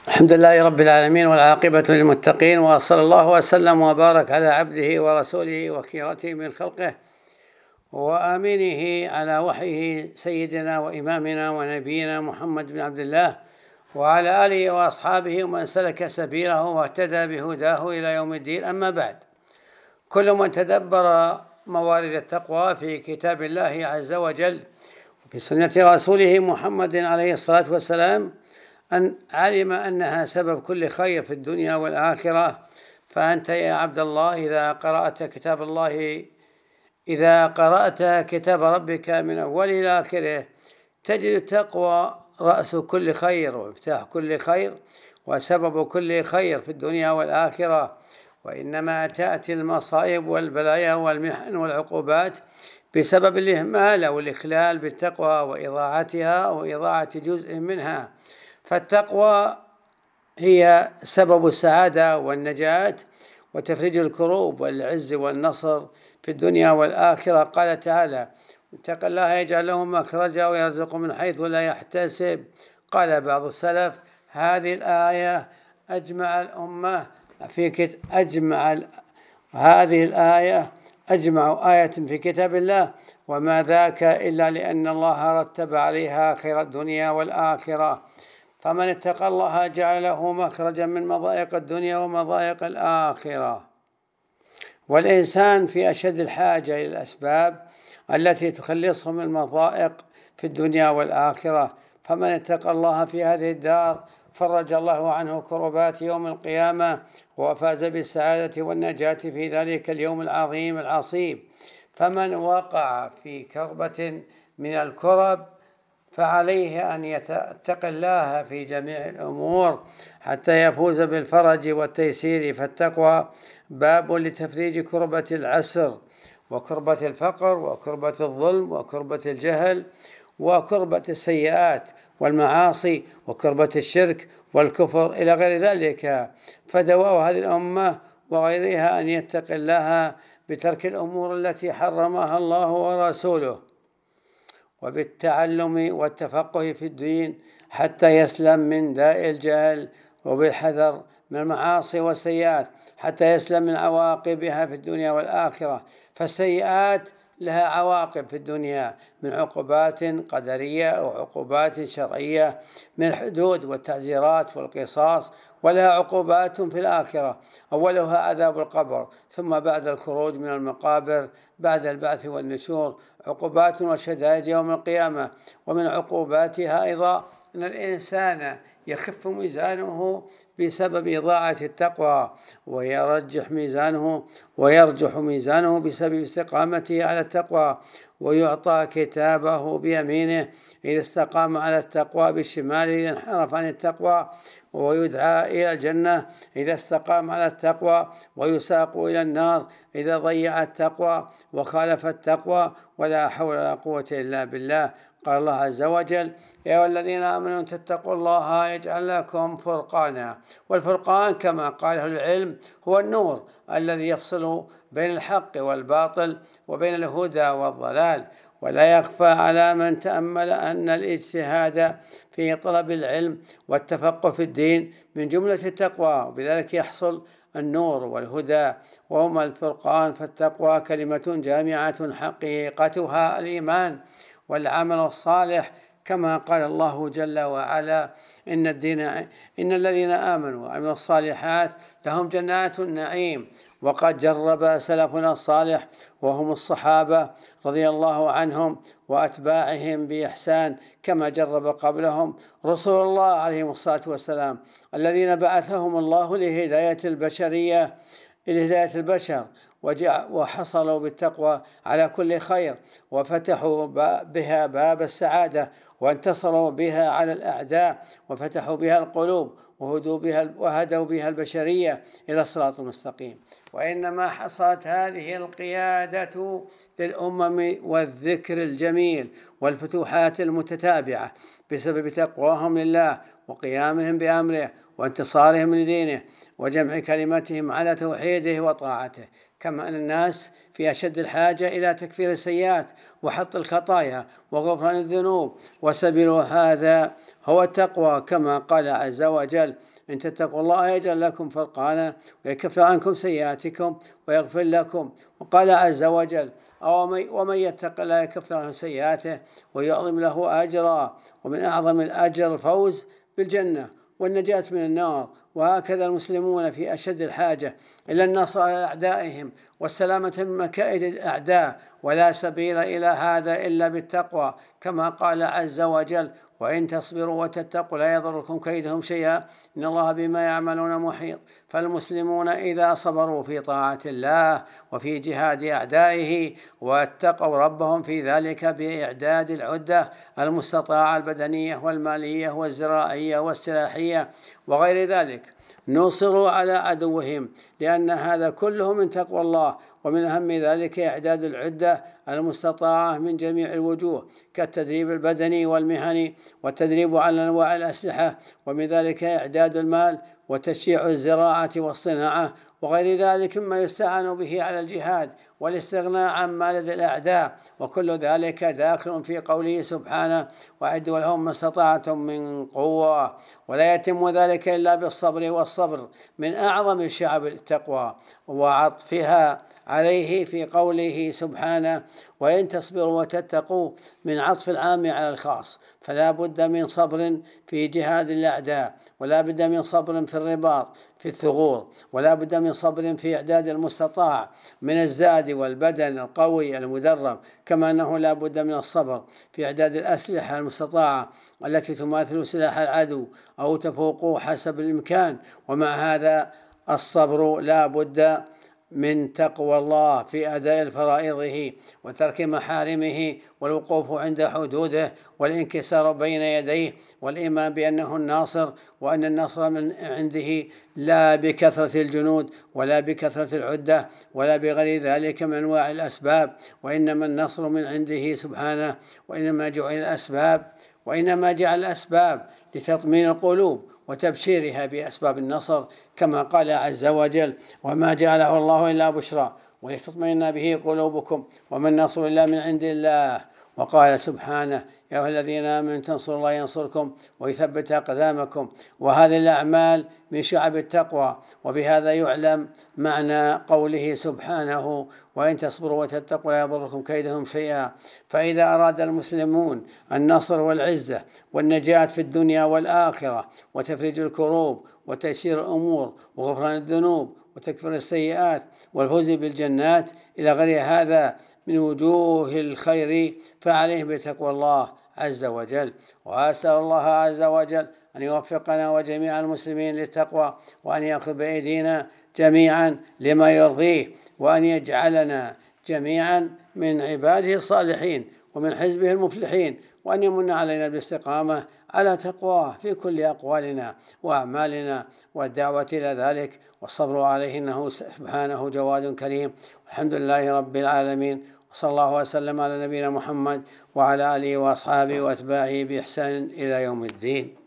الحمد لله رب العالمين، والعاقبة للمتقين، وصلى الله وسلم وبارك على عبده ورسوله وخيرته من خلقه وآمينه على وحيه سيدنا وإمامنا ونبينا محمد بن عبد الله وعلى آله وأصحابه ومن سلك سبيله واهتدى بهداه إلى يوم الدين. أما بعد، كل من تدبر موارد التقوى في كتاب الله عز وجل وفي سنة رسوله محمد عليه الصلاة والسلام أن علم أنها سبب كل خير في الدنيا والآخرة. فأنت يا عبد الله إذا قرأت كتاب ربك من أوله إلى آخره تجد التقوى رأس كل خير ومفتاح كل خير وسبب كل خير في الدنيا والآخرة. وإنما تأتي المصائب والبلايا والمحن والعقوبات بسبب الإهمال أو الإخلال بالتقوى وإضاعتها أو إضاعة جزء منها. فالتقوى هي سبب السعادة والنجاة وتفريج الكروب والعز والنصر في الدنيا والآخرة. قال تعالى: اتق الله يجعل له مخرجا ويرزقه من حيث لا يحتسب. قال بعض السلف: هذه الآية أجمع آية في كتاب الله، وما ذاك إلا لأن الله رتب عليها خير الدنيا والآخرة. فمن اتقى الله جعل له مخرجا من مضايق الدنيا ومضايق الآخرة. والإنسان في أشد الحاجة إلى الأسباب التي تخلصه من المضايق في الدنيا والآخرة. فمن اتقى الله في هذه الدار فرج الله عنه كربات يوم القيامة وفاز بالسعادة والنجاة في ذلك اليوم العظيم العصيب. فمن وقع في كربة من الكرب فعليه أن يتقي الله في جميع الأمور حتى يفوز بالفرج والتيسير. فالتقوى باب لتفريج كربة العسر وكربة الفقر وكربة الظلم وكربة الجهل وكربة السيئات والمعاصي وكربة الشرك والكفر إلى غير ذلك. فدواء هذه الأمة وغيرها أن يتقي الله بترك الأمور التي حرمها الله ورسوله، وبالتعلم والتفقه في الدين حتى يسلم من داء الجهل، وبالحذر من المعاصي والسيئات حتى يسلم من عواقبها في الدنيا والآخرة. فالسيئات لها عواقب في الدنيا من عقوبات قدرية أو عقوبات شرعية من الحدود والتعزيرات والقصاص، ولها عقوبات في الآخرة أولها عذاب القبر، ثم بعد الخروج من المقابر بعد البعث والنشور عقوبات وشدائد يوم القيامة. ومن عقوباتها أيضا أن الإنسان يخف ميزانه بسبب إضاعة التقوى، ويرجح ميزانه بسبب استقامته على التقوى، ويعطى كتابه بيمينه إذا استقام على التقوى، بالشمال إذا انحرف عن التقوى، ويدعى إلى الجنة إذا استقام على التقوى، ويساق إلى النار إذا ضيع التقوى وخالف التقوى. ولا حول ولا قوة إلا بالله. قال الله عز وجل: يا أيها الذين آمنوا تتقوا الله يجعل لكم فرقانا. والفرقان كما قاله العلم هو النور الذي يفصل بين الحق والباطل وبين الهدى والضلال. ولا يخفى على من تأمل أن الاجتهاد في طلب العلم والتفقه في الدين من جملة التقوى، وبذلك يحصل النور والهدى وهما الفرقان. فالتقوى كلمة جامعة حقيقتها الإيمان والعمل الصالح، كما قال الله جل وعلا: إن الذين آمنوا وعملوا الصالحات لهم جنات النعيم. وقد جرب سلفنا الصالح وهم الصحابة رضي الله عنهم وأتباعهم بإحسان كما جرب قبلهم رسول الله عليهم الصلاة والسلام، الذين بعثهم الله لهداية البشر وحصلوا بالتقوى على كل خير، وفتحوا بها باب السعادة، وانتصروا بها على الأعداء، وفتحوا بها القلوب، وهدوا بها البشرية إلى الصراط المستقيم. وإنما حصلت هذه القيادة للأمم والذكر الجميل والفتوحات المتتابعة بسبب تقواهم لله وقيامهم بأمره وانتصارهم لدينه وجمع كلمتهم على توحيده وطاعته، كما أن الناس في أشد الحاجة إلى تكفير السيئات وحط الخطايا وغفران الذنوب، وسبيل هذا هو التقوى، كما قال عز وجل: إن تتقوا الله يجعل لكم فرقانا ويكفر عنكم سيئاتكم ويغفر لكم. وقال عز وجل: ومن يتق الله يكفر عنه سيئاته ويعظم له أجرا. ومن أعظم الأجر الفوز بالجنة والنجاة من النار. وهكذا المسلمون في أشد الحاجة إلى النصر على أعدائهم والسلامة من مكائد الأعداء، ولا سبيل إلى هذا إلا بالتقوى، كما قال عز وجل: وإن تصبروا وتتقوا لا يضركم كيدهم شيئا إن الله بما يعملون محيط. فالمسلمون إذا صبروا في طاعة الله وفي جهاد أعدائه واتقوا ربهم في ذلك بإعداد العدة المستطاعة البدنية والمالية والزراعية والسلاحية وغير ذلك، نصروا على عدوهم، لأن هذا كله من تقوى الله. ومن أهم ذلك إعداد العدة المستطاعة من جميع الوجوه، كالتدريب البدني والمهني والتدريب على أنواع الأسلحة، ومن ذلك إعداد المال وتشجيع الزراعة والصناعة وغير ذلك مما يستعان به على الجهاد والاستغناء عن مال الأعداء. وكل ذلك داخل في قوله سبحانه: وأعدوا لهم ما استطعتم من قوة. ولا يتم ذلك إلا بالصبر، والصبر من أعظم شعب التقوى، وعطفها عليه في قوله سبحانه: وإن تصبروا وتتقوا، من عطف العام على الخاص. فلا بد من صبر في جهاد الأعداء، ولا بد من صبر في الرباط في الثغور، ولا بد من صبر في إعداد المستطاع من الزاد والبدن القوي المدرب، كما أنه لا بد من الصبر في إعداد الأسلحة المستطاعة التي تماثل سلاح العدو أو تفوق حسب الإمكان. ومع هذا الصبر لا بد من تقوى الله في أداء فرائضه وترك محارمه والوقوف عند حدوده والانكسار بين يديه، والإيمان بأنه الناصر، وأن النصر من عنده لا بكثرة الجنود ولا بكثرة العدة ولا بغير ذلك من أنواع الأسباب، وإنما النصر من عنده سبحانه. وإنما جعل الأسباب لتطمين القلوب وتبشيرها بأسباب النصر، كما قال عز وجل: وما جعله الله إلا بشرى ولتطمئن به قلوبكم وما النصر إلا من عند الله. وقال سبحانه: يا أيها الذين آمنوا تنصروا الله ينصركم ويثبت أقدامكم. وهذه الأعمال من شعب التقوى، وبهذا يعلم معنى قوله سبحانه: وإن تصبروا وتتقوا لا يضركم كيدهم شيئا. فإذا أراد المسلمون النصر والعزة والنجاة في الدنيا والآخرة وتفريج الكروب وتيسير الأمور وغفران الذنوب وتكفير السيئات والفوز بالجنات إلى غير هذا من وجوه الخير، فعليه بتقوى الله عز وجل. وأسأل الله عز وجل أن يوفقنا وجميع المسلمين للتقوى، وأن يأخذ بأيدينا جميعا لما يرضيه، وأن يجعلنا جميعا من عباده الصالحين ومن حزبه المفلحين، وأن يمن علينا بالاستقامة على تقواه في كل أقوالنا وأعمالنا، والدعوة إلى ذلك والصبر عليه، إنه سبحانه جواد كريم. الحمد لله رب العالمين، وصلى الله وسلم على نبينا محمد وعلى آله وأصحابه وأتباعه بإحسان إلى يوم الدين.